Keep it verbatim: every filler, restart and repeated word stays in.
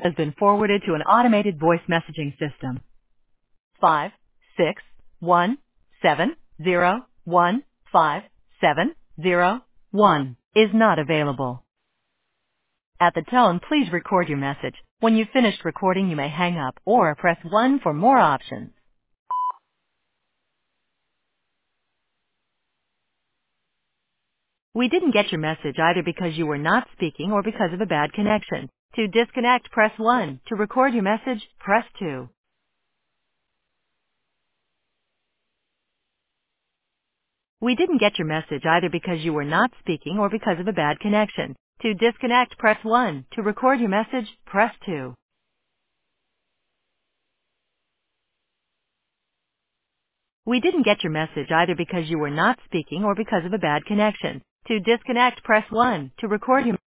has been forwarded to an automated voice messaging system. Five, six, one, seven, zero, one, five, seven, zero, one is not available. At the tone, please record your message. When you've finished recording, you may hang up or press one for more options. We didn't get your message either because you were not speaking or because of a bad connection. To disconnect, press one. To record your message, press two. We didn't get your message either because you were not speaking or because of a bad connection. To disconnect, press one. To record your message, press two. We didn't get your message either because you were not speaking or because of a bad connection. To disconnect, press one. To record your